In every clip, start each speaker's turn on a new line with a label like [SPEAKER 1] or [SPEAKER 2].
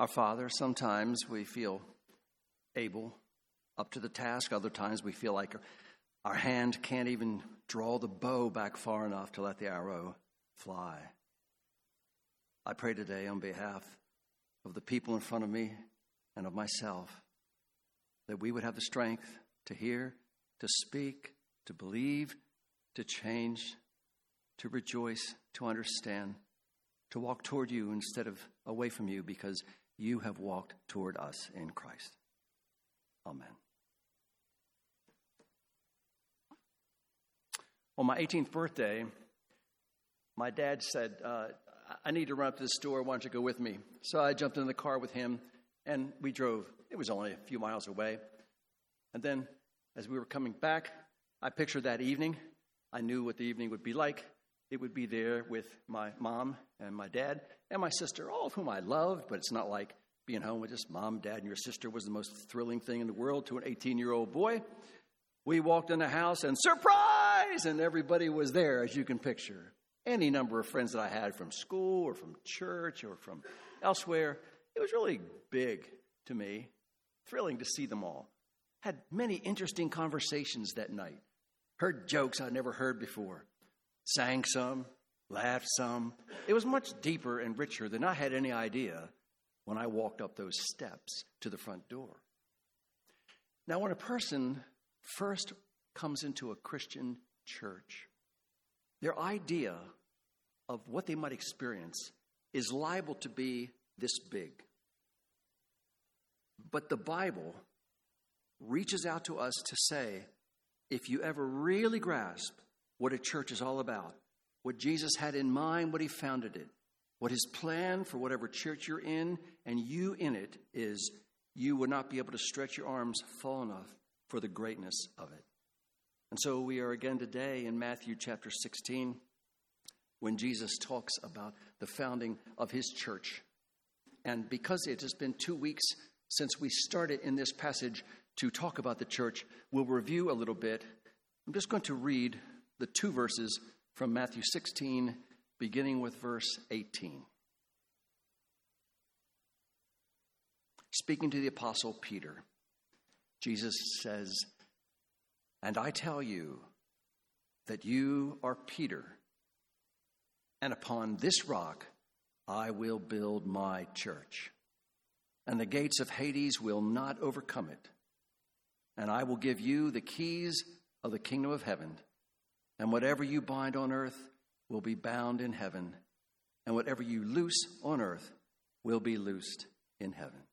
[SPEAKER 1] Our Father, sometimes we feel able, up to the task. Other times we feel like our hand can't even draw the bow back far enough to let the arrow fly. I pray today on behalf of the people in front of me and of myself that we would have the strength to hear, to speak, to believe, to change, to rejoice, to understand, to walk toward you instead of away from you, because you have walked toward us in Christ. Amen. On my 18th birthday, my dad said, I need to run up to the store. Why don't you go with me? So I jumped in the car with him, and we drove. It was only a few miles away. And then, as we were coming back, I pictured that evening. I knew what the evening would be like. It would be there with my mom and my dad and my sister, all of whom I loved, but it's not like being home with just mom, dad, and your sister was the most thrilling thing in the world to an 18-year-old boy. We walked in the house, and surprise! And everybody was there, as you can picture. Any number of friends that I had from school or from church or from elsewhere. It was really big to me, thrilling to see them all. Had many interesting conversations that night. Heard jokes I'd never heard before. Sang some, laughed some. It was much deeper and richer than I had any idea when I walked up those steps to the front door. Now, when a person first comes into a Christian church, their idea of what they might experience is liable to be this big. But the Bible reaches out to us to say, if you ever really grasp what a church is all about, what Jesus had in mind, what he founded it, what his plan for whatever church you're in and you in it is, you would not be able to stretch your arms far enough for the greatness of it. And so we are again today in Matthew chapter 16, when Jesus talks about the founding of his church. And because it has been 2 weeks since we started in this passage to talk about the church, we'll review a little bit. I'm just going to read the 2 verses from Matthew 16, beginning with verse 18. Speaking to the apostle Peter, Jesus says, "And I tell you that you are Peter, and upon this rock I will build my church, and the gates of Hades will not overcome it. And I will give you the keys of the kingdom of heaven, and whatever you bind on earth will be bound in heaven, and whatever you loose on earth will be loosed in heaven."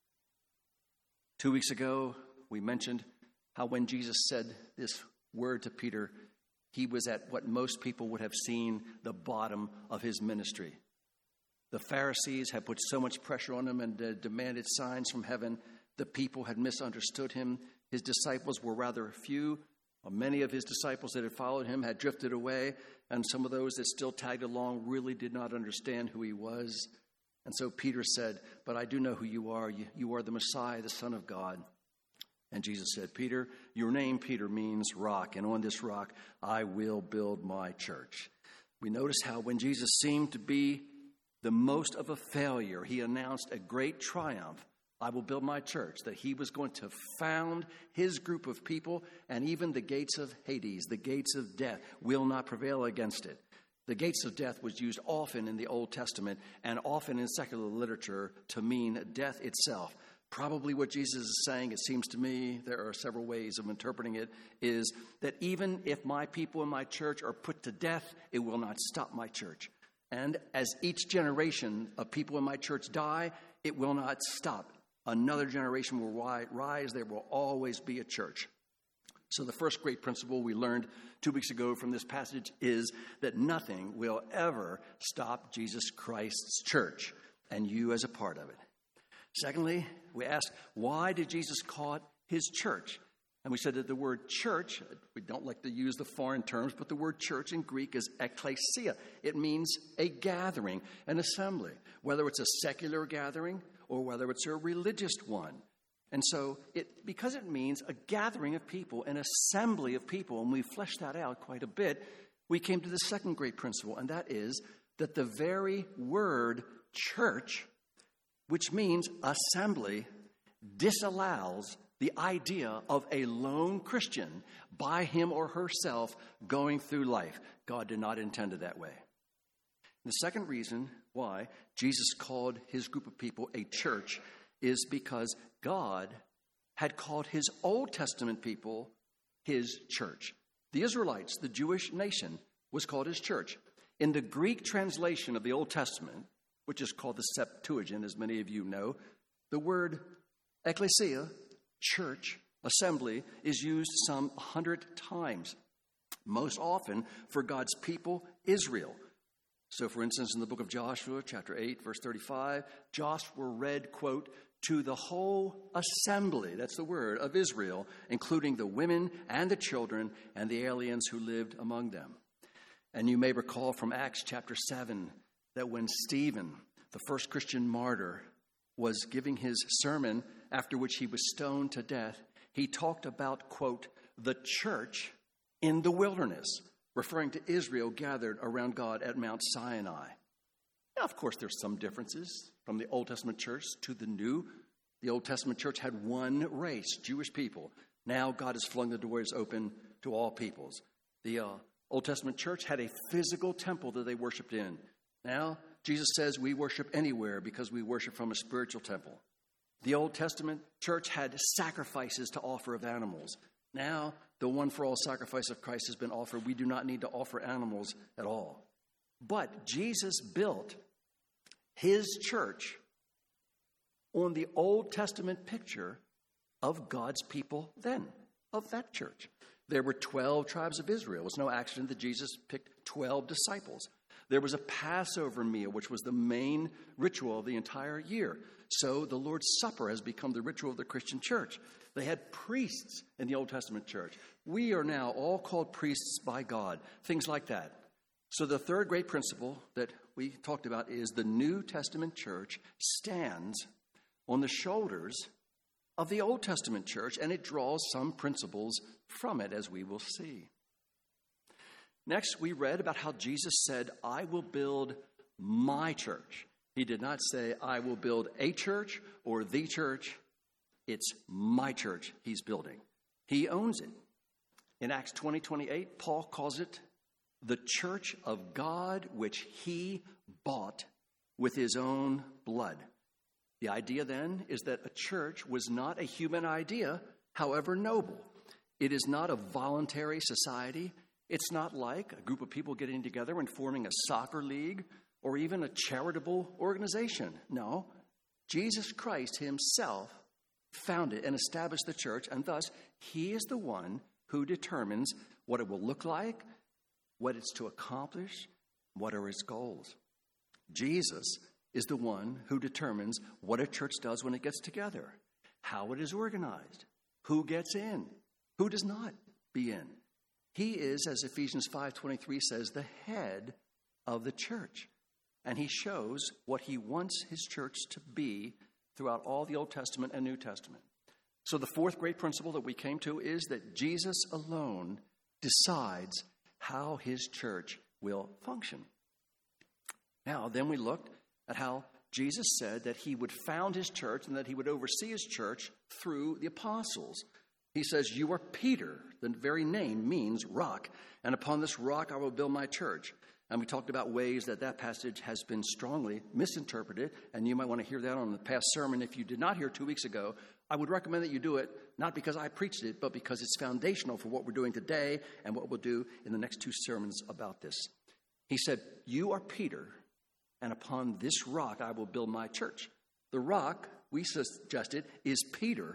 [SPEAKER 1] 2 weeks ago, we mentioned how when Jesus said this word to Peter, he was at what most people would have seen the bottom of his ministry. The Pharisees had put so much pressure on him and demanded signs from heaven. The people had misunderstood him. His disciples were rather few. Many of his disciples that had followed him had drifted away, and some of those that still tagged along really did not understand who he was. And so Peter said, "But I do know who you are. You are the Messiah, the Son of God." And Jesus said, "Peter, your name, Peter, means rock, and on this rock I will build my church." We notice how when Jesus seemed to be the most of a failure, he announced a great triumph. I will build my church, that he was going to found his group of people, and even the gates of Hades, the gates of death, will not prevail against it. The gates of death was used often in the Old Testament and often in secular literature to mean death itself. Probably what Jesus is saying, it seems to me, there are several ways of interpreting it, is that even if my people in my church are put to death, it will not stop my church. And as each generation of people in my church die, it will not stop. Another generation will rise. There will always be a church. So the first great principle we learned 2 weeks ago from this passage is that nothing will ever stop Jesus Christ's church, and you as a part of it. Secondly, we asked, why did Jesus call it his church? And we said that the word church, we don't like to use the foreign terms, but the word church in Greek is ekklesia. It means a gathering, an assembly, whether it's a secular gathering or whether it's a religious one. And so because it means a gathering of people, an assembly of people, and we fleshed that out quite a bit, we came to the second great principle, and that is that the very word church which means assembly disallows the idea of a lone Christian by him or herself going through life. God did not intend it that way. The second reason why Jesus called his group of people a church is because God had called his Old Testament people his church. The Israelites, the Jewish nation, was called his church. In the Greek translation of the Old Testament, which is called the Septuagint, as many of you know, the word ecclesia, church, assembly, is used some 100 times, most often for God's people, Israel. So, for instance, in the book of Joshua, chapter 8, verse 35, Joshua read, quote, to the whole assembly, that's the word, of Israel, including the women and the children and the aliens who lived among them. And you may recall from Acts chapter 7 that when Stephen, the first Christian martyr, was giving his sermon, after which he was stoned to death, he talked about, quote, the church in the wilderness, referring to Israel gathered around God at Mount Sinai. Now, of course, there's some differences from the Old Testament church to the New. The Old Testament church had one race, Jewish people. Now God has flung the doors open to all peoples. The Old Testament church had a physical temple that they worshiped in. Now, Jesus says we worship anywhere because we worship from a spiritual temple. The Old Testament church had sacrifices to offer of animals. Now, the one-for-all sacrifice of Christ has been offered. We do not need to offer animals at all. But Jesus built his church on the Old Testament picture of God's people then, of that church. There were 12 tribes of Israel. It was no accident that Jesus picked 12 disciples. There was a Passover meal, which was the main ritual of the entire year. So the Lord's Supper has become the ritual of the Christian church. They had priests in the Old Testament church. We are now all called priests by God, things like that. So the third great principle that we talked about is the New Testament church stands on the shoulders of the Old Testament church, and it draws some principles from it, as we will see. Next, we read about how Jesus said, I will build my church. He did not say, I will build a church or the church. It's my church he's building. He owns it. In Acts 20:28, Paul calls it the church of God, which he bought with his own blood. The idea then is that a church was not a human idea, however noble. It is not a voluntary society. It's not like a group of people getting together and forming a soccer league or even a charitable organization. No, Jesus Christ himself founded and established the church, and thus he is the one who determines what it will look like, what it's to accomplish, what are its goals. Jesus is the one who determines what a church does when it gets together, how it is organized, who gets in, who does not be in. He is, as Ephesians 5:23 says, the head of the church. And he shows what he wants his church to be throughout all the Old Testament and New Testament. So the fourth great principle that we came to is that Jesus alone decides how his church will function. Now, then we looked at how Jesus said that he would found his church and that he would oversee his church through the apostles. He says, you are Peter. The very name means rock. And upon this rock I will build my church. And we talked about ways that that passage has been strongly misinterpreted. And you might want to hear that on the past sermon. If you did not hear 2 weeks ago, I would recommend that you do it, not because I preached it, but because it's foundational for what we're doing today and what we'll do in the next 2 sermons about this. He said, you are Peter, and upon this rock I will build my church. The rock, we suggested, is Peter,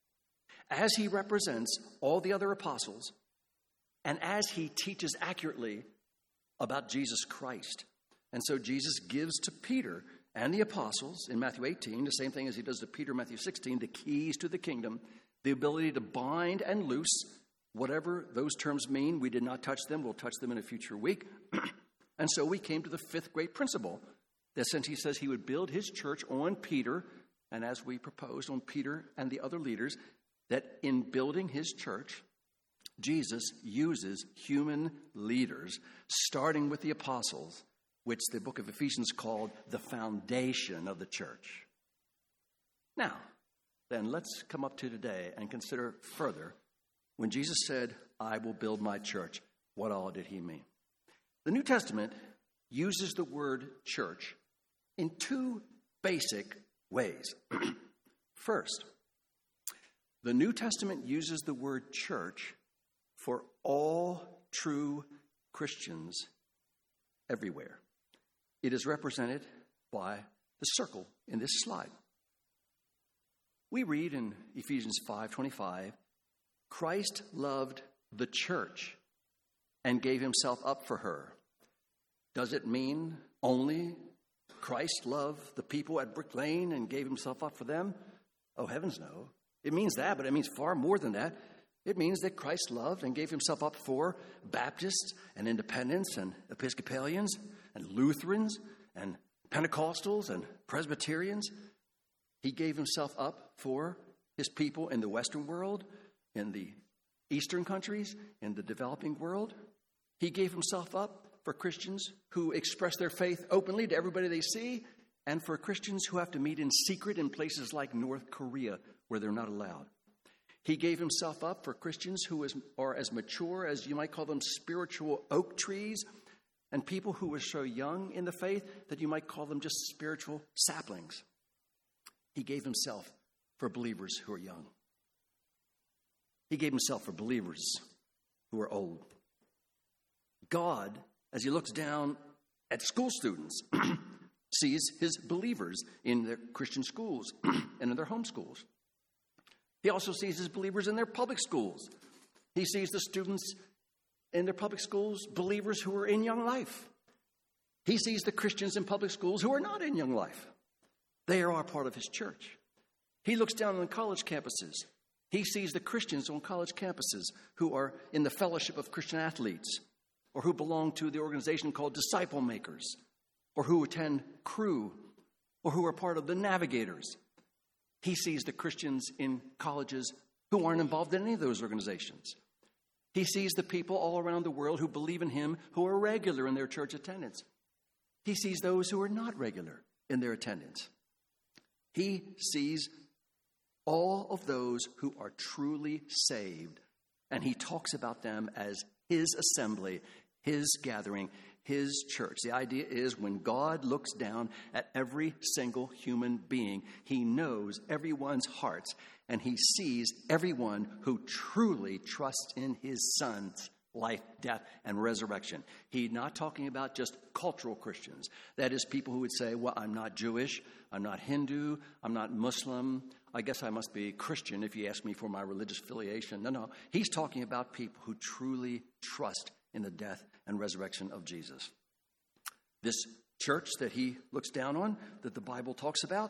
[SPEAKER 1] as he represents all the other apostles, and as he teaches accurately about Jesus Christ. And so Jesus gives to Peter and the apostles in Matthew 18, the same thing as he does to Peter in Matthew 16, the keys to the kingdom, the ability to bind and loose, whatever those terms mean. We did not touch them. We'll touch them in a future week. And so we came to the fifth great principle, that since he says he would build his church on Peter, and as we proposed on Peter and the other leaders, that in building his church, Jesus uses human leaders, starting with the apostles, which the book of Ephesians called the foundation of the church. Now, then let's come up to today and consider further when Jesus said, I will build my church. What all did he mean? The New Testament uses the word church in two basic ways. First, the New Testament uses the word church for all true Christians everywhere. It is represented by the circle in this slide. We read in Ephesians 5:25, Christ loved the church and gave himself up for her. Does it mean only Christ loved the people at Brick Lane and gave himself up for them? Oh, heavens no. It means that, but it means far more than that. It means that Christ loved and gave himself up for Baptists and Independents and Episcopalians and Lutherans and Pentecostals and Presbyterians. He gave himself up for his people in the Western world, in the Eastern countries, in the developing world. He gave himself up for Christians who express their faith openly to everybody they see, and for Christians who have to meet in secret in places like North Korea where they're not allowed. He gave himself up for Christians who are as mature as you might call them spiritual oak trees, and people who are so young in the faith that you might call them just spiritual saplings. He gave himself for believers who are young. He gave himself for believers who are old. God, as he looks down at school students, sees his believers in their Christian schools and in their home schools. He also sees his believers in their public schools. He sees the students in their public schools, believers who are in young life. He sees the Christians in public schools who are not in young life. They are all part of his church. He looks down on college campuses. He sees the Christians on college campuses who are in the fellowship of Christian athletes, or who belong to the organization called Disciple Makers, or who attend Cru, or who are part of the Navigators. He sees the Christians in colleges who aren't involved in any of those organizations. He sees the people all around the world who believe in him, who are regular in their church attendance. He sees those who are not regular in their attendance. He sees all of those who are truly saved, and he talks about them as his assembly, his gathering, his church. The idea is when God looks down at every single human being, he knows everyone's hearts, and he sees everyone who truly trusts in his Son's life, death, and resurrection. He's not talking about just cultural Christians. That is, people who would say, well, I'm not Jewish, I'm not Hindu, I'm not Muslim, I guess I must be Christian if you ask me for my religious affiliation. No. He's talking about people who truly trust in the death and resurrection of Jesus. This church that he looks down on, that the Bible talks about,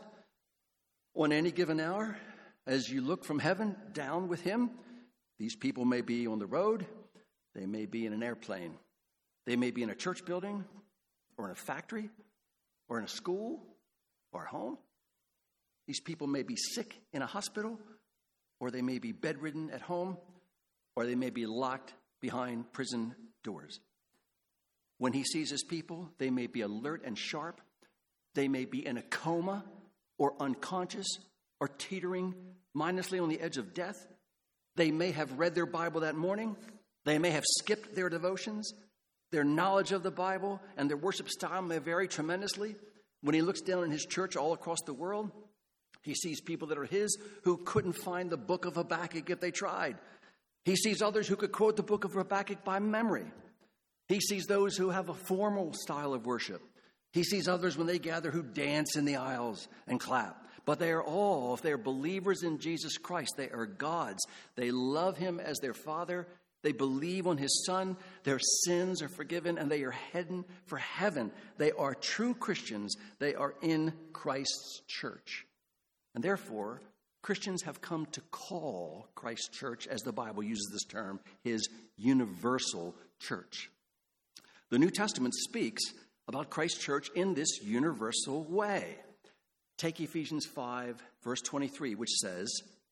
[SPEAKER 1] on any given hour, as you look from heaven down with him, these people may be on the road, they may be in an airplane, they may be in a church building, or in a factory, or in a school, or at home. These people may be sick in a hospital, or they may be bedridden at home, or they may be locked behind prison doors. When he sees his people, they may be alert and sharp. They may be in a coma or unconscious or teetering mindlessly on the edge of death. They may have read their Bible that morning. They may have skipped their devotions. Their knowledge of the Bible and their worship style may vary tremendously. When he looks down in his church all across the world, he sees people that are his who couldn't find the book of Habakkuk if they tried. He sees others who could quote the book of Habakkuk by memory. He sees those who have a formal style of worship. He sees others when they gather who dance in the aisles and clap. But they are all, if they are believers in Jesus Christ, they are God's. They love him as their Father. They believe on his Son. Their sins are forgiven, and they are heading for heaven. They are true Christians. They are in Christ's church. And therefore, Christians have come to call Christ's church, as the Bible uses this term, his universal church. The New Testament speaks about Christ's church in this universal way. Take Ephesians 5, verse 23, which says,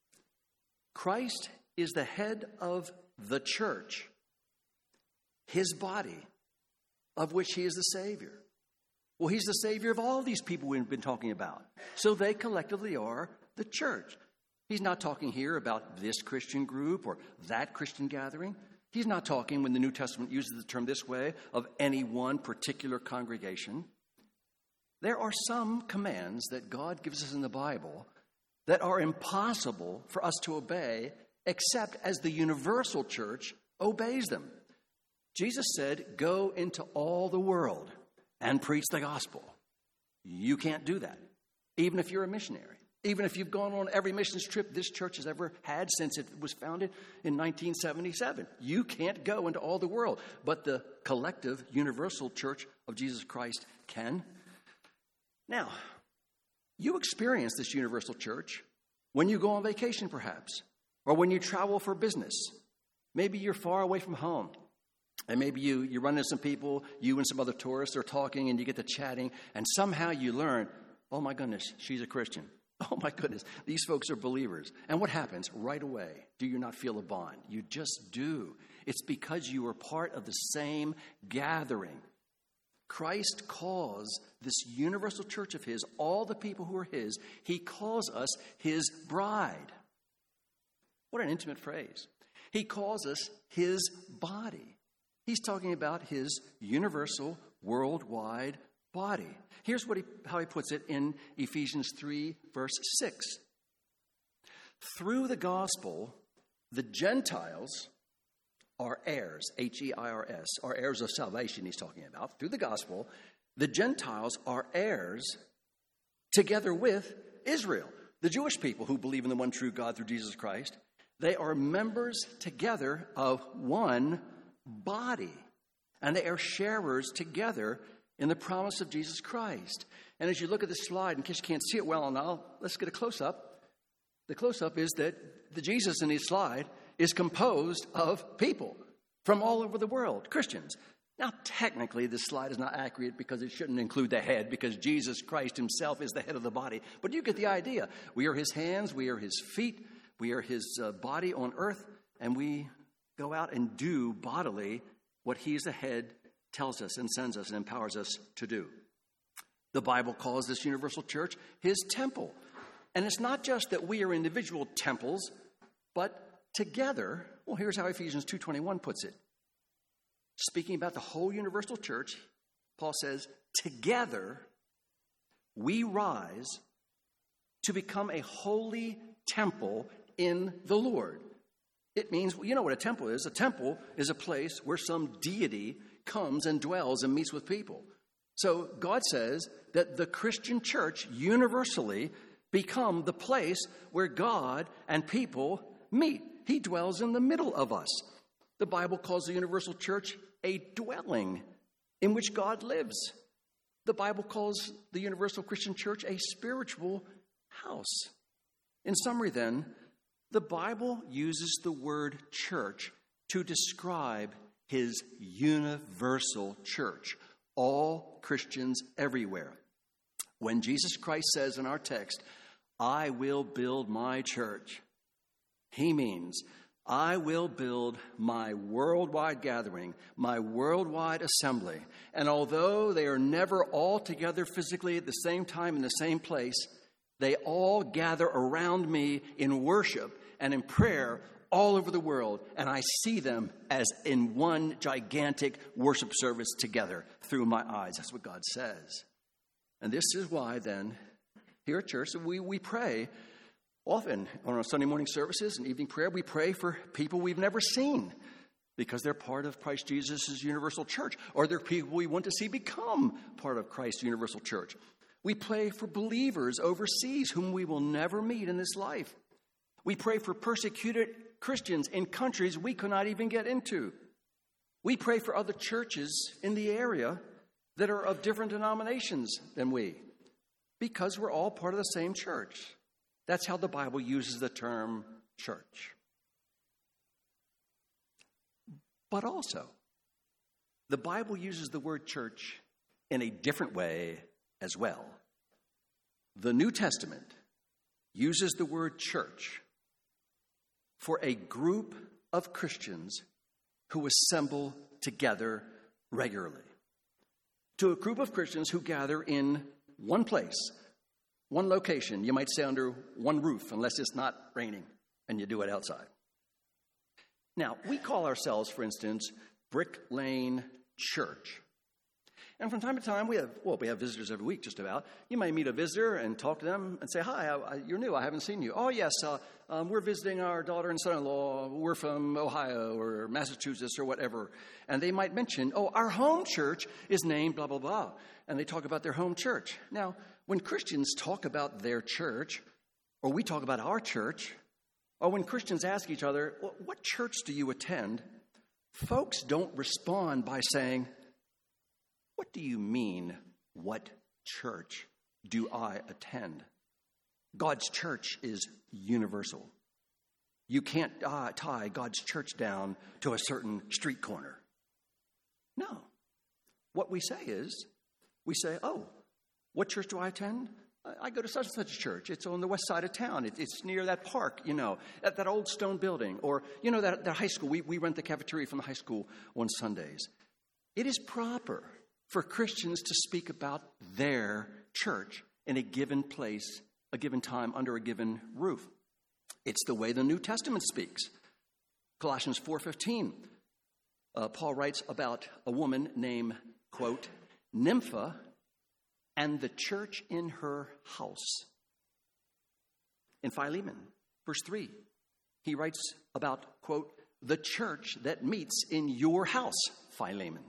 [SPEAKER 1] Christ is the head of the church, his body, of which he is the Savior. Well, he's the Savior of all these people we've been talking about. So they collectively are the church. He's not talking here about this Christian group or that Christian gathering. He's not talking, when the New Testament uses the term this way, of any one particular congregation. There are some commands that God gives us in the Bible that are impossible for us to obey except as the universal church obeys them. Jesus said, "Go into all the world and preach the gospel." You can't do that, even if you're a missionary. Even if you've gone on every missions trip this church has ever had since it was founded in 1977. You can't go into all the world. But the collective, universal church of Jesus Christ can. Now, you experience this universal church when you go on vacation, perhaps, or when you travel for business. Maybe you're far away from home, and maybe you run into some people, you and some other tourists are talking, and you get to chatting, and somehow you learn, oh my goodness, she's a Christian. Oh my goodness, these folks are believers. And what happens right away? Do you not feel a bond? You just do. It's because you are part of the same gathering. Christ calls this universal church of his, all the people who are his, he calls us his bride. What an intimate phrase. He calls us his body. He's talking about his universal, worldwide body. Here's how he puts it in Ephesians 3, verse 6. Through the gospel, the Gentiles are heirs, H-E-I-R-S, are heirs of salvation he's talking about. Through the gospel, the Gentiles are heirs together with Israel, the Jewish people who believe in the one true God through Jesus Christ. They are members together of one body, and they are sharers together in the promise of Jesus Christ. And as you look at this slide, in case you can't see it well enough, let's get a close-up. The close-up is that the Jesus in this slide is composed of people from all over the world, Christians. Now, technically, this slide is not accurate because it shouldn't include the head, because Jesus Christ himself is the head of the body. But you get the idea. We are his hands, we are his feet, we are his body on earth, and we go out and do bodily what he's the head tells us and sends us and empowers us to do. The Bible calls this universal church his temple. And it's not just that we are individual temples, but together, well, here's how Ephesians 2:21 puts it. Speaking about the whole universal church, Paul says, together we rise to become a holy temple in the Lord. It means, you know what a temple is. A temple is a place where some deity comes and dwells and meets with people. So God says that the Christian church universally become the place where God and people meet. He dwells in the middle of us. The Bible calls the universal church a dwelling in which God lives. The Bible calls the universal Christian church a spiritual house. In summary, then, the Bible uses the word church to describe his universal church, all Christians everywhere. When Jesus Christ says in our text, I will build my church, he means I will build my worldwide gathering, my worldwide assembly. And although they are never all together physically at the same time in the same place, they all gather around me in worship and in prayer all over the world, and I see them as in one gigantic worship service together through my eyes. That's what God says. And this is why, then, here at church, we pray often on our Sunday morning services and evening prayer. We pray for people we've never seen because they're part of Christ Jesus' universal church, or they're people we want to see become part of Christ's universal church. We pray for believers overseas whom we will never meet in this life. We pray for persecuted Christians in countries we could not even get into. We pray for other churches in the area that are of different denominations than we, because we're all part of the same church. That's how the Bible uses the term church. But also, the Bible uses the word church in a different way as well. The New Testament uses the word church for a group of Christians who assemble together regularly. to a group of Christians who gather in one place, one location, you might say under one roof, unless it's not raining and you do it outside. Now, we call ourselves, for instance, Brick Lane Church. And from time to time, we have visitors every week, just about. You might meet a visitor and talk to them and say, hi, you're new, I haven't seen you. Oh, yes, we're visiting our daughter and son-in-law. We're from Ohio or Massachusetts or whatever. And they might mention, oh, our home church is named blah, blah, blah. And they talk about their home church. Now, when Christians talk about their church, or we talk about our church, or when Christians ask each other, well, what church do you attend? Folks don't respond by saying, what do you mean, what church do I attend? God's church is universal. You can't tie God's church down to a certain street corner. No. What we say is, we say, oh, what church do I attend? I go to such and such a church. It's on the west side of town. It's near that park, that old stone building. Or, that high school. We rent the cafeteria from the high school on Sundays. It is proper for Christians to speak about their church in a given place, a given time, under a given roof. It's the way the New Testament speaks. Colossians 4:15, Paul writes about a woman named, quote, Nympha, and the church in her house. In Philemon, verse 3, he writes about, quote, the church that meets in your house, Philemon.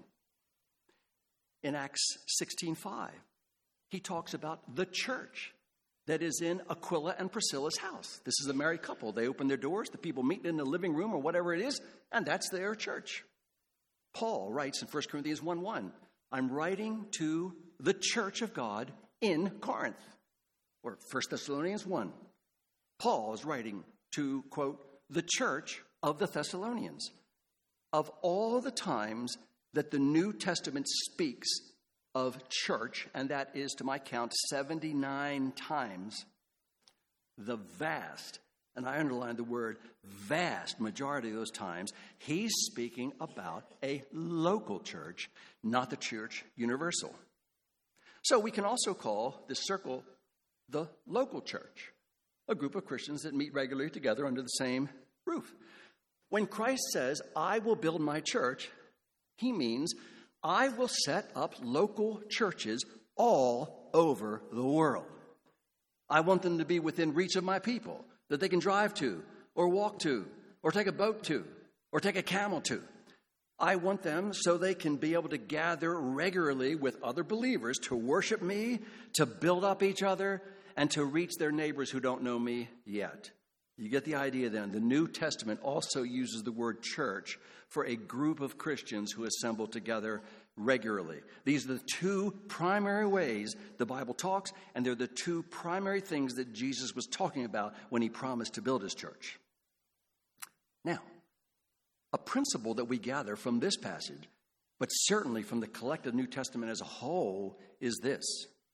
[SPEAKER 1] In Acts 16:5, he talks about the church that is in Aquila and Priscilla's house. This is a married couple. They open their doors, the people meet in the living room or whatever it is, and that's their church. Paul writes in 1 Corinthians 1:1, I'm writing to the church of God in Corinth. Or 1 Thessalonians 1. Paul is writing to, quote, the church of the Thessalonians. Of all the times that the New Testament speaks of church, and that is, to my count, 79 times, the vast, and I underline the word vast majority of those times, he's speaking about a local church, not the church universal. So we can also call this circle the local church, a group of Christians that meet regularly together under the same roof. When Christ says, I will build my church, he means I will set up local churches all over the world. I want them to be within reach of my people, that they can drive to, or walk to, or take a boat to, or take a camel to. I want them so they can be able to gather regularly with other believers to worship me, to build up each other, and to reach their neighbors who don't know me yet. You get the idea then. The New Testament also uses the word church for a group of Christians who assemble together regularly. These are the two primary ways the Bible talks, and they're the two primary things that Jesus was talking about when he promised to build his church. Now, a principle that we gather from this passage, but certainly from the collected New Testament as a whole, is this.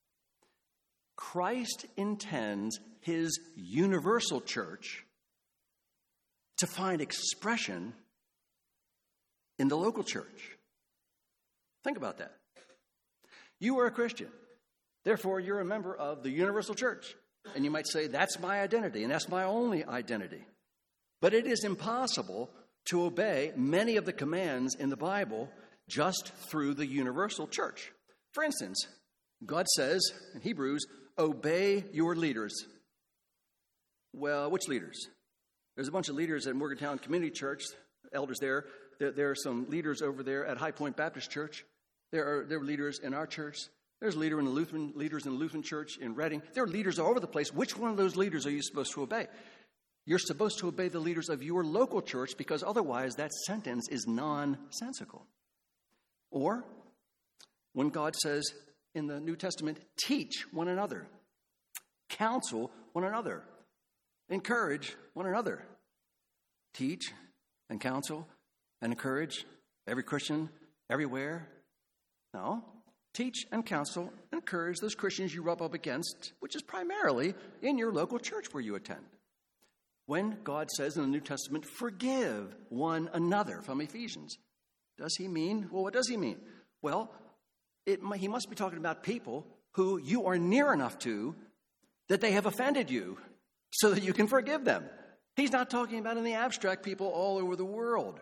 [SPEAKER 1] Christ intends his universal church to find expression in the local church. Think about that. You are a Christian. Therefore, you're a member of the universal church. And you might say, that's my identity, and that's my only identity. But it is impossible to obey many of the commands in the Bible just through the universal church. For instance, God says in Hebrews, obey your leaders. Well, which leaders? There's a bunch of leaders at Morgantown Community Church, elders there. There are some leaders over there at High Point Baptist Church. There are leaders in our church. There's leaders in the Lutheran Church in Reading. There are leaders all over the place. Which one of those leaders are you supposed to obey? You're supposed to obey the leaders of your local church, because otherwise that sentence is nonsensical. Or when God says in the New Testament, teach one another, counsel one another, encourage one another. Teach and counsel and encourage every Christian everywhere. No. Teach and counsel, encourage those Christians you rub up against, which is primarily in your local church where you attend. When God says in the New Testament, forgive one another from Ephesians, does he mean, well, what does he mean? Well, he must be talking about people who you are near enough to that they have offended you so that you can forgive them. He's not talking about in the abstract people all over the world.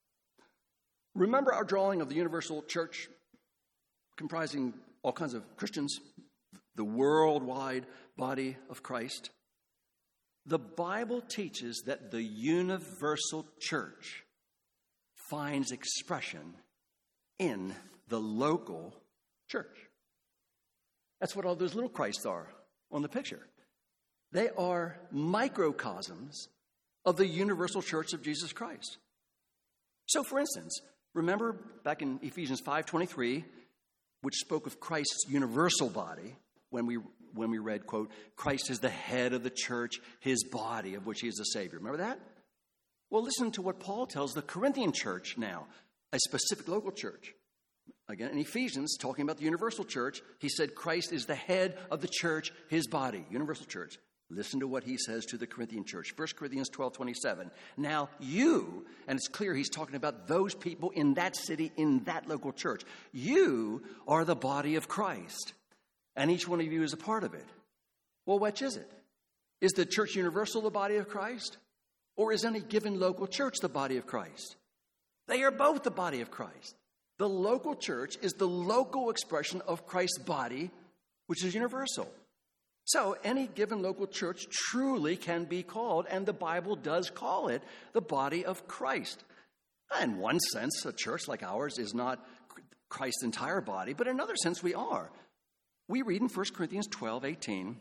[SPEAKER 1] Remember our drawing of the universal church comprising all kinds of Christians, the worldwide body of Christ? The Bible teaches that the universal church finds expression in the local church. That's what all those little Christs are on the picture. They are microcosms of the universal church of Jesus Christ. So, for instance, remember back in Ephesians 5:23, which spoke of Christ's universal body, when we read, quote, Christ is the head of the church, his body, of which he is the Savior. Remember that? Well, listen to what Paul tells the Corinthian church now, a specific local church. Again, in Ephesians, talking about the universal church, he said Christ is the head of the church, his body, universal church. Listen to what he says to the Corinthian church. 1 Corinthians 12:27. Now you, and it's clear he's talking about those people in that city, in that local church. You are the body of Christ, and each one of you is a part of it. Well, which is it? Is the church universal the body of Christ? Or is any given local church the body of Christ? They are both the body of Christ. The local church is the local expression of Christ's body, which is universal. So any given local church truly can be called, and the Bible does call it, the body of Christ. In one sense, a church like ours is not Christ's entire body, but in another sense we are. We read in 1 Corinthians 12:18,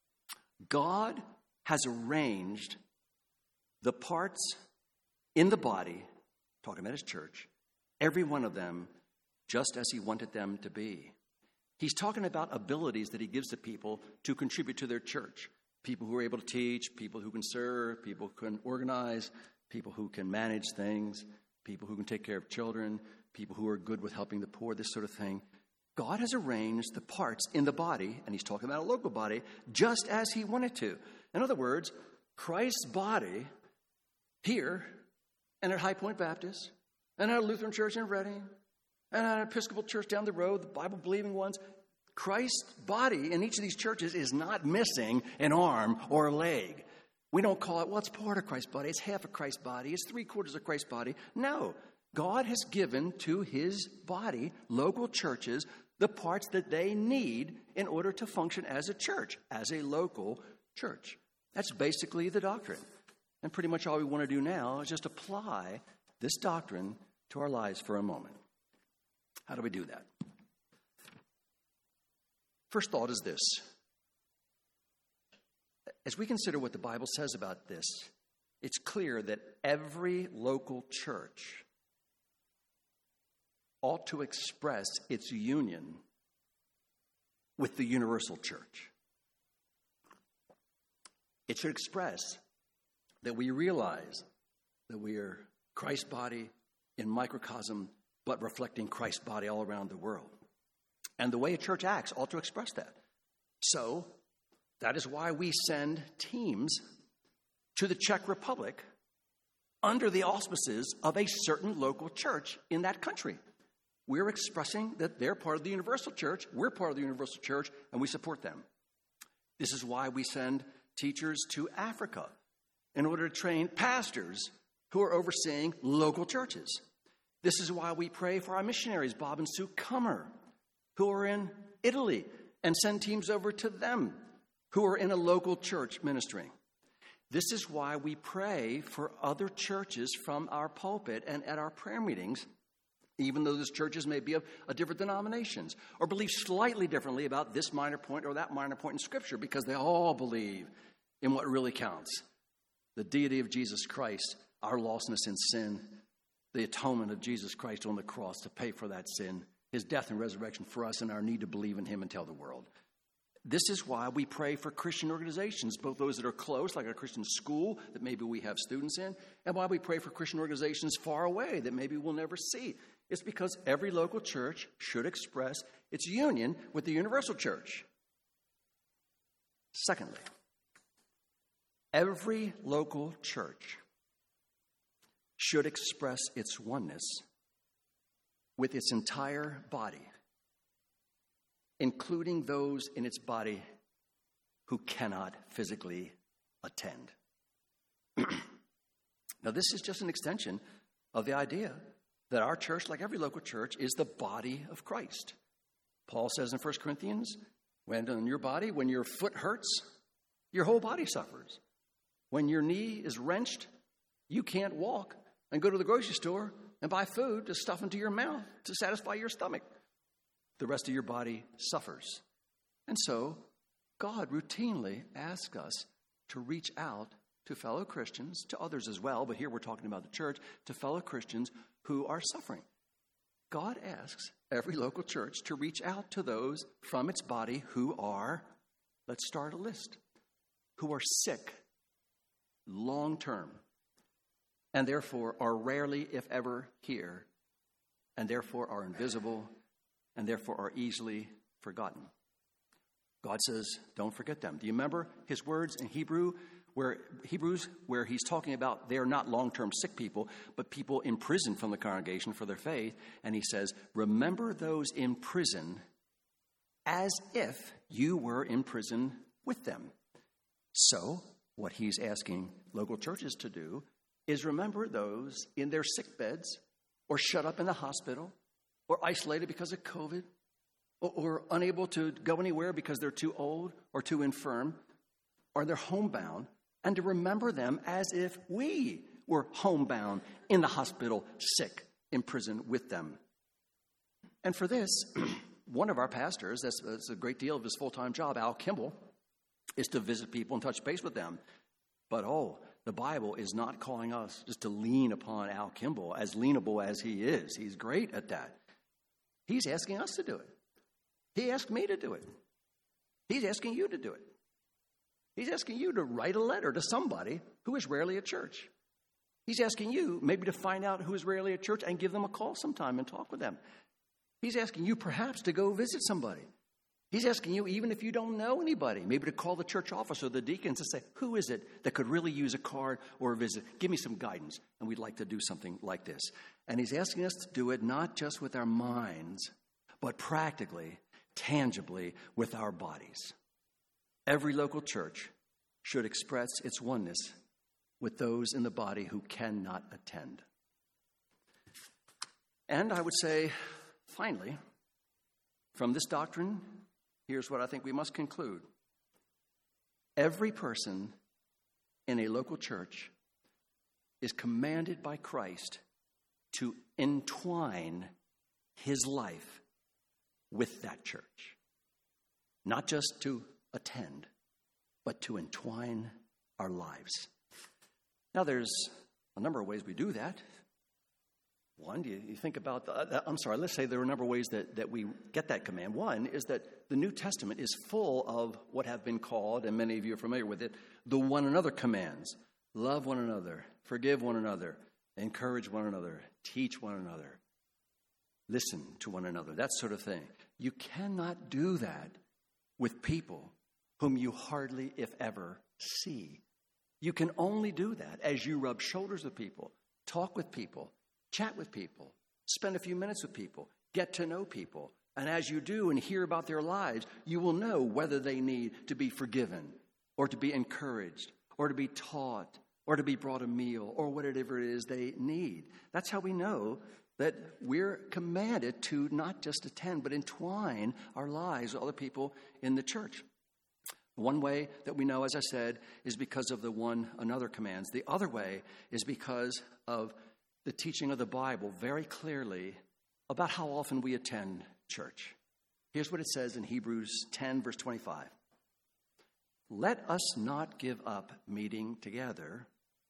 [SPEAKER 1] God has arranged the parts in the body, talking about his church, every one of them just as he wanted them to be. He's talking about abilities that he gives to people to contribute to their church. People who are able to teach, people who can serve, people who can organize, people who can manage things, people who can take care of children, people who are good with helping the poor, this sort of thing. God has arranged the parts in the body, and he's talking about a local body, just as he wanted to. In other words, Christ's body here and at High Point Baptist and at a Lutheran church in Reading and at an Episcopal church down the road, the Bible-believing ones, Christ's body in each of these churches is not missing an arm or a leg. We don't call it, well, it's part of Christ's body, it's half of Christ's body, it's 3/4 of Christ's body. No, God has given to his body, local churches, the parts that they need in order to function as a church, as a local church. That's basically the doctrine. And pretty much all we want to do now is just apply this doctrine to our lives for a moment. How do we do that? First thought is this. As we consider what the Bible says about this, it's clear that every local church ought to express its union with the universal church. It should express that we realize that we are Christ's body in microcosm, but reflecting Christ's body all around the world. And the way a church acts ought to express that. So, that is why we send teams to the Czech Republic under the auspices of a certain local church in that country. We're expressing that they're part of the universal church, we're part of the universal church, and we support them. This is why we send teachers to Africa in order to train pastors who are overseeing local churches. This is why we pray for our missionaries, Bob and Sue Kummer, who are in Italy, and send teams over to them who are in a local church ministering. This is why we pray for other churches from our pulpit and at our prayer meetings, even though those churches may be of different denominations or believe slightly differently about this minor point or that minor point in Scripture, because they all believe in what really counts: the deity of Jesus Christ, our lostness in sin, the atonement of Jesus Christ on the cross to pay for that sin, his death and resurrection for us, and our need to believe in him and tell the world. This is why we pray for Christian organizations, both those that are close, like a Christian school that maybe we have students in, and why we pray for Christian organizations far away that maybe we'll never see. It's because every local church should express its union with the universal church. Secondly, every local church should express its oneness with its entire body, including those in its body who cannot physically attend. Now, this is just an extension of the idea that our church, like every local church, is the body of Christ. Paul says in 1 Corinthians, when in your body, when your foot hurts, your whole body suffers. When your knee is wrenched, you can't walk and go to the grocery store and buy food to stuff into your mouth to satisfy your stomach. The rest of your body suffers. And so, God routinely asks us to reach out to fellow Christians, to others as well, but here we're talking about the church, to fellow Christians who are suffering. God asks every local church to reach out to those from its body who are, let's start a list, who are sick long term, and therefore are rarely, if ever, here, and therefore are invisible, and therefore are easily forgotten. God says, don't forget them. Do you remember his words in Hebrews, where he's talking about they're not long-term sick people, but people in prison from the congregation for their faith. And he says, remember those in prison as if you were in prison with them. So what he's asking local churches to do is remember those in their sick beds or shut up in the hospital or isolated because of COVID or unable to go anywhere because they're too old or too infirm or they're homebound, and to remember them as if we were homebound in the hospital, sick, in prison with them. And for this, one of our pastors, that's a great deal of his full-time job, Al Kimball, is to visit people and touch base with them. But the Bible is not calling us just to lean upon Al Kimball, as leanable as he is. He's great at that. He's asking us to do it. He asked me to do it. He's asking you to do it. He's asking you to write a letter to somebody who is rarely at church. He's asking you maybe to find out who is rarely at church and give them a call sometime and talk with them. He's asking you perhaps to go visit somebody. He's asking you, even if you don't know anybody, maybe to call the church office or the deacons and say, who is it that could really use a card or a visit? Give me some guidance, and we'd like to do something like this. And he's asking us to do it not just with our minds, but practically, tangibly with our bodies. Every local church should express its oneness with those in the body who cannot attend. And I would say, finally, from this doctrine, here's what I think we must conclude. Every person in a local church is commanded by Christ to entwine his life with that church. Not just to attend, but to entwine our lives. Now, there's a number of ways we do that. One, you think about, let's say there are a number of ways that we get that command. One is that the New Testament is full of what have been called, and many of you are familiar with it, the one another commands. Love one another, forgive one another, encourage one another, teach one another, listen to one another, that sort of thing. You cannot do that with people whom you hardly, if ever, see. You can only do that as you rub shoulders with people, talk with people, chat with people, spend a few minutes with people, get to know people. And as you do and hear about their lives, you will know whether they need to be forgiven or to be encouraged or to be taught or to be brought a meal or whatever it is they need. That's how we know that we're commanded to not just attend, but entwine our lives with other people in the church. One way that we know, as I said, is because of the one another commands. The other way is because of the teaching of the Bible very clearly about how often we attend church. Here's what it says in Hebrews 10, verse 25. Let us not give up meeting together,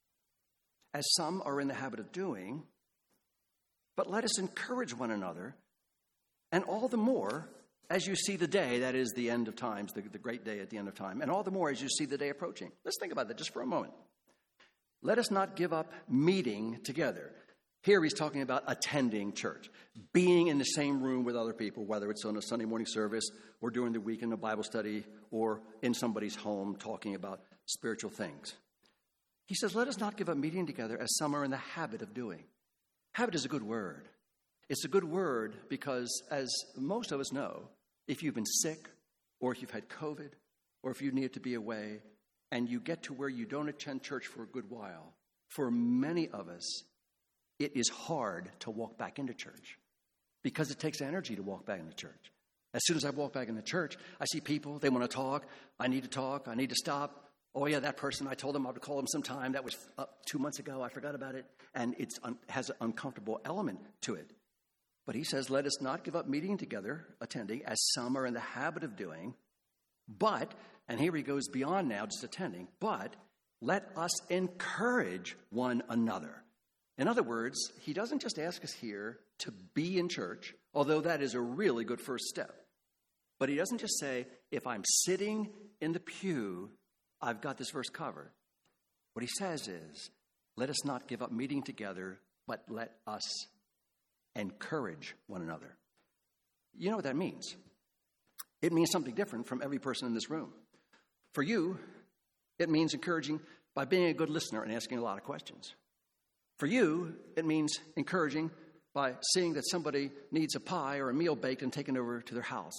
[SPEAKER 1] as some are in the habit of doing, but let us encourage one another, and all the more as you see the day, that is the end of times, the great day at the end of time, and all the more as you see the day approaching. Let's think about that just for a moment. Let us not give up meeting together. Here he's talking about attending church, being in the same room with other people, whether it's on a Sunday morning service or during the week in a Bible study or in somebody's home talking about spiritual things. He says, let us not give up meeting together as some are in the habit of doing. Habit is a good word. It's a good word because, as most of us know, if you've been sick, or if you've had COVID, or if you needed to be away, and you get to where you don't attend church for a good while, for many of us, it is hard to walk back into church because it takes energy to walk back into church. As soon as I walk back into church, I see people, they want to talk. I need to stop. Oh, yeah, that person, I told them I would call them sometime. That was 2 months ago. I forgot about it. And it has an uncomfortable element to it. But he says, let us not give up meeting together, attending, as some are in the habit of doing. But, and here he goes beyond now just attending, but let us encourage one another. In other words, he doesn't just ask us here to be in church, although that is a really good first step. But he doesn't just say, if I'm sitting in the pew, I've got this verse covered. What he says is, let us not give up meeting together, but let us encourage one another. You know what that means? It means something different from every person in this room. For you, it means encouraging by being a good listener and asking a lot of questions. For you, it means encouraging by seeing that somebody needs a pie or a meal baked and taken over to their house.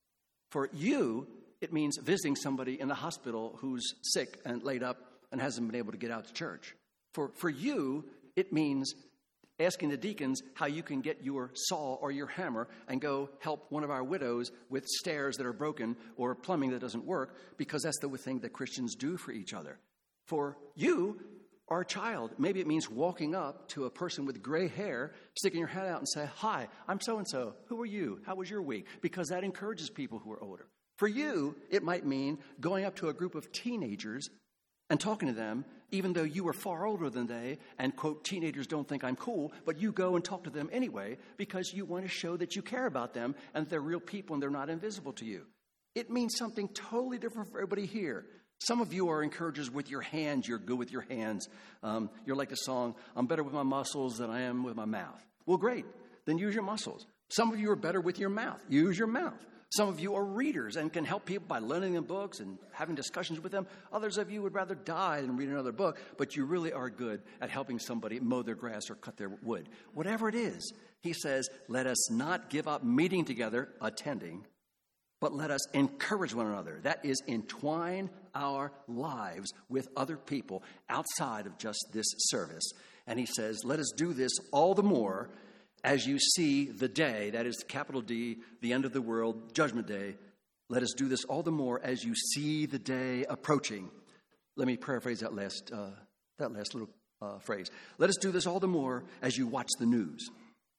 [SPEAKER 1] For you, it means visiting somebody in the hospital who's sick and laid up and hasn't been able to get out to church. For you, it means asking the deacons how you can get your saw or your hammer and go help one of our widows with stairs that are broken or plumbing that doesn't work, because that's the thing that Christians do for each other. For you, our child, maybe it means walking up to a person with gray hair, sticking your hand out and say, hi, I'm so-and-so. Who are you? How was your week? Because that encourages people who are older. For you, it might mean going up to a group of teenagers and talking to them, even though you are far older than they, and, quote, teenagers don't think I'm cool, but you go and talk to them anyway because you want to show that you care about them and they're real people and they're not invisible to you. It means something totally different for everybody here. Some of you are encouragers with your hands. You're good with your hands. You're like the song, I'm better with my muscles than I am with my mouth. Well, great. Then use your muscles. Some of you are better with your mouth. Use your mouth. Some of you are readers and can help people by lending them books and having discussions with them. Others of you would rather die than read another book, but you really are good at helping somebody mow their grass or cut their wood. Whatever it is, he says, let us not give up meeting together, attending, but let us encourage one another. That is, entwine our lives with other people outside of just this service. And he says, let us do this all the more as you see the day, that is capital D, the end of the world, Judgment Day. Let us do this all the more as you see the day approaching. Let me paraphrase that last little phrase. Let us do this all the more as you watch the news.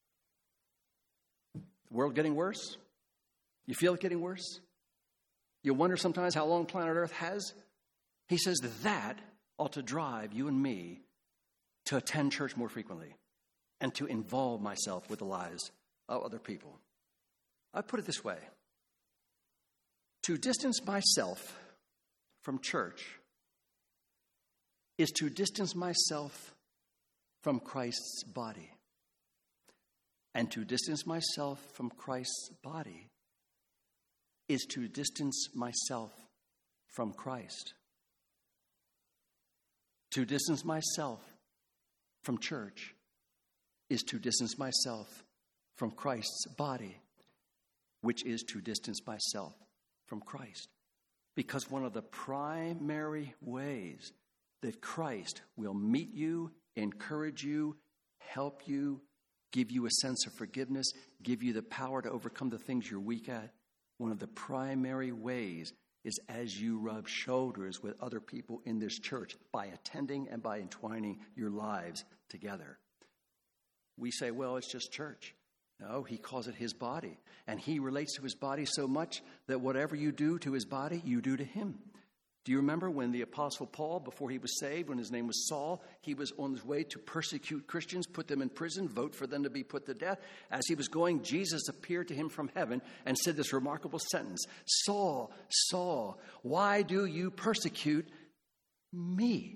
[SPEAKER 1] The world getting worse? You feel it getting worse? You wonder sometimes how long planet Earth has? He says that ought to drive you and me to attend church more frequently and to involve myself with the lives of other people. I put it this way. To distance myself from church is to distance myself from Christ's body. And to distance myself from Christ's body is to distance myself from Christ. To distance myself from church is to distance myself from Christ's body, which is to distance myself from Christ. Because one of the primary ways that Christ will meet you, encourage you, help you, give you a sense of forgiveness, give you the power to overcome the things you're weak at, one of the primary ways is as you rub shoulders with other people in this church by attending and by entwining your lives together. We say, well, it's just church. No, he calls it his body. And he relates to his body so much that whatever you do to his body, you do to him. Do you remember when the Apostle Paul, before he was saved, when his name was Saul, he was on his way to persecute Christians, put them in prison, vote for them to be put to death? As he was going, Jesus appeared to him from heaven and said this remarkable sentence, Saul, Saul, why do you persecute me?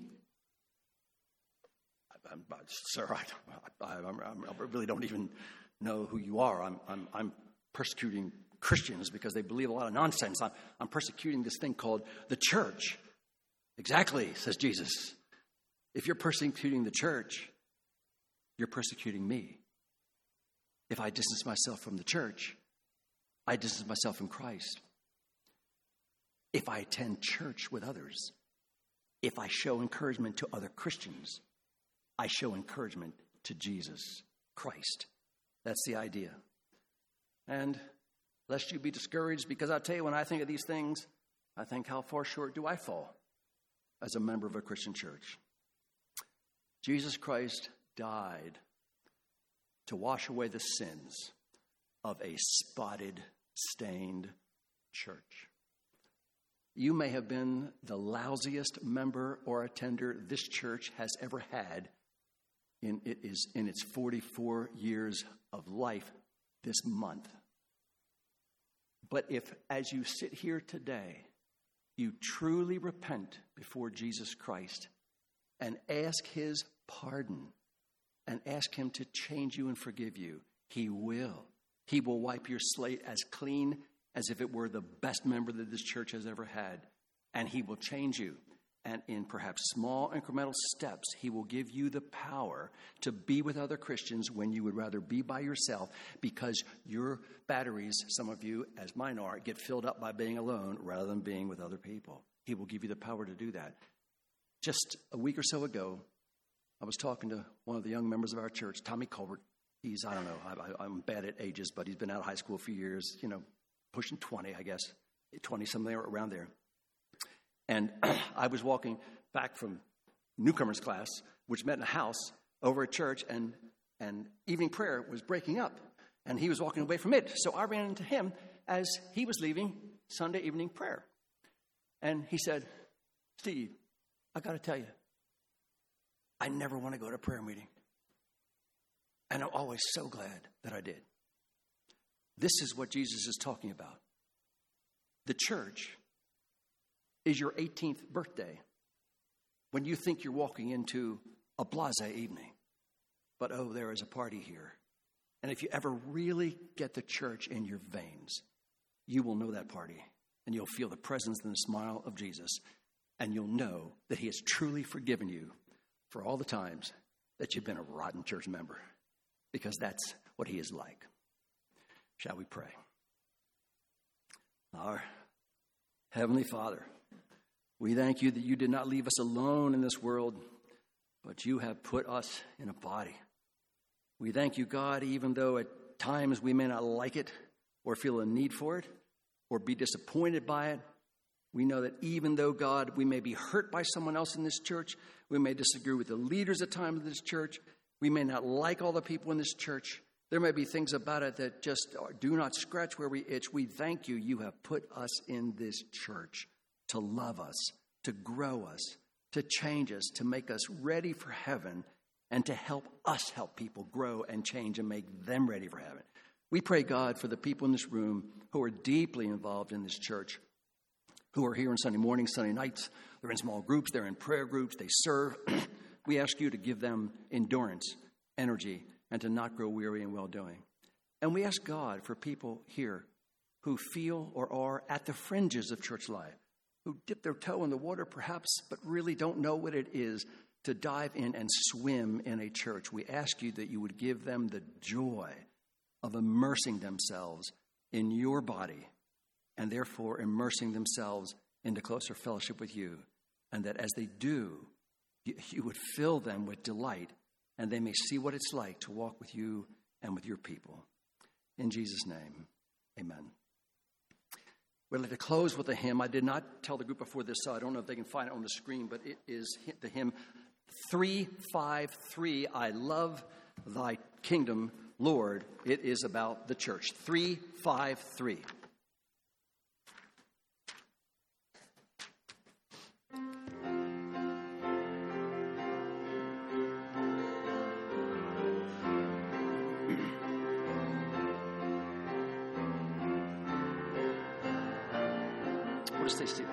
[SPEAKER 1] Sir, I really don't even know who you are. I'm persecuting Christians because they believe a lot of nonsense. I'm persecuting this thing called the church. Exactly, says Jesus. If you're persecuting the church, you're persecuting me. If I distance myself from the church, I distance myself from Christ. If I attend church with others, if I show encouragement to other Christians, I show encouragement to Jesus Christ. That's the idea. And lest you be discouraged, because I'll tell you, when I think of these things, I think, how far short do I fall as a member of a Christian church? Jesus Christ died to wash away the sins of a spotted, stained church. You may have been the lousiest member or attender this church has ever had in its 44 years of life this month. But if, as you sit here today, you truly repent before Jesus Christ and ask his pardon and ask him to change you and forgive you, he will. He will wipe your slate as clean as if it were the best member that this church has ever had. And he will change you. And in perhaps small incremental steps, he will give you the power to be with other Christians when you would rather be by yourself, because your batteries, some of you, as mine are, get filled up by being alone rather than being with other people. He will give you the power to do that. Just a week or so ago, I was talking to one of the young members of our church, Tommy Colbert. He's, I don't know, I'm bad at ages, but he's been out of high school a few years, pushing 20, I guess, 20-something around there. And I was walking back from newcomers class, which met in a house over at church, and evening prayer was breaking up, and he was walking away from it. So I ran into him as he was leaving Sunday evening prayer. And he said, "Steve, I got to tell you, I never want to go to a prayer meeting. And I'm always so glad that I did." This is what Jesus is talking about. The church is your 18th birthday when you think you're walking into a blasé evening. But, oh, there is a party here. And if you ever really get the church in your veins, you will know that party. And you'll feel the presence and the smile of Jesus. And you'll know that he has truly forgiven you for all the times that you've been a rotten church member. Because that's what he is like. Shall we pray? Our Heavenly Father, we thank you that you did not leave us alone in this world, but you have put us in a body. We thank you, God, even though at times we may not like it or feel a need for it or be disappointed by it. We know that even though, God, we may be hurt by someone else in this church, we may disagree with the leaders at times of this church, we may not like all the people in this church, there may be things about it that just do not scratch where we itch. We thank you. You have put us in this church to love us, to grow us, to change us, to make us ready for heaven, and to help us help people grow and change and make them ready for heaven. We pray, God, for the people in this room who are deeply involved in this church, who are here on Sunday mornings, Sunday nights. They're in small groups. They're in prayer groups. They serve. We ask you to give them endurance, energy, and to not grow weary in well-doing. And we ask God for people here who feel or are at the fringes of church life, who dip their toe in the water perhaps, but really don't know what it is to dive in and swim in a church. We ask you that you would give them the joy of immersing themselves in your body and therefore immersing themselves into closer fellowship with you. And that as they do, you would fill them with delight and they may see what it's like to walk with you and with your people. In Jesus' name, amen. We'd like to close with a hymn. I did not tell the group before this, so I don't know if they can find it on the screen, but it is the hymn 353, I Love Thy Kingdom, Lord. It is about the church. 353. Stay still.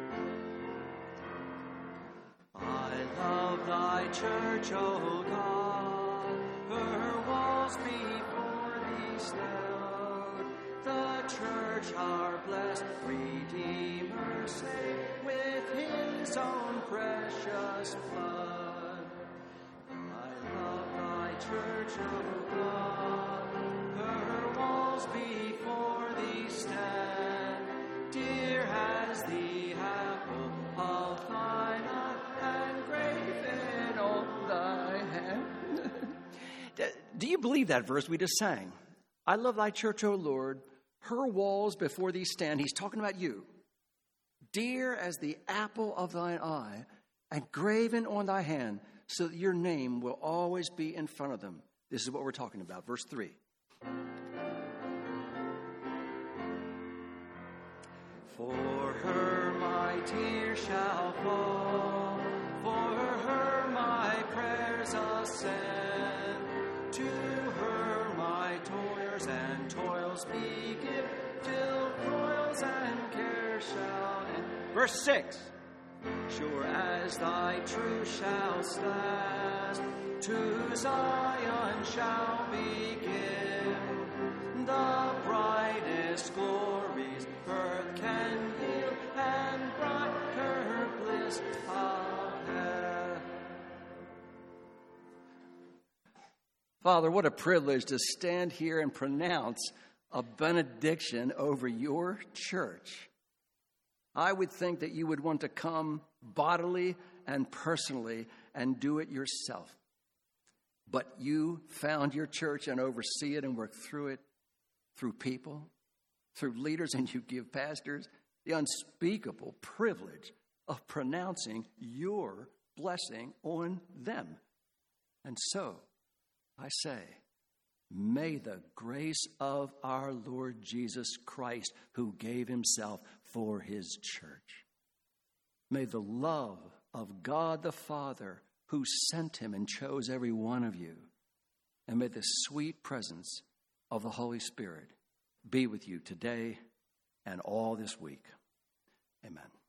[SPEAKER 2] I love thy church, O God, her walls before thee stand. The church our blessed Redeemer saved with his own precious blood. I love thy church, O God, her walls before thee dear as the apple of thine eye, engraven on thy hand.
[SPEAKER 1] Do you believe that verse we just sang? I love thy church, O Lord. Her walls before thee stand. He's talking about you. Dear as the apple of thine eye, engraven on thy hand, so that your name will always be in front of them. This is what we're talking about. Verse 3.
[SPEAKER 2] For her my tears shall fall, for her my prayers ascend, to her my toils and toils begin, till toils and cares shall end.
[SPEAKER 1] Verse 6.
[SPEAKER 2] Sure as thy truth shall last, to Zion shall begin, the brightest glories earth can yield, and brighter bliss of heaven.
[SPEAKER 1] Father, what a privilege to stand here and pronounce a benediction over your church. I would think that you would want to come bodily and personally and do it yourself. But you found your church and oversee it and work through it, through people, through leaders, and you give pastors the unspeakable privilege of pronouncing your blessing on them. And so, I say, may the grace of our Lord Jesus Christ, who gave himself for his church, may the love of God the Father, who sent him and chose every one of you, and may the sweet presence of the Holy Spirit be with you today and all this week. Amen.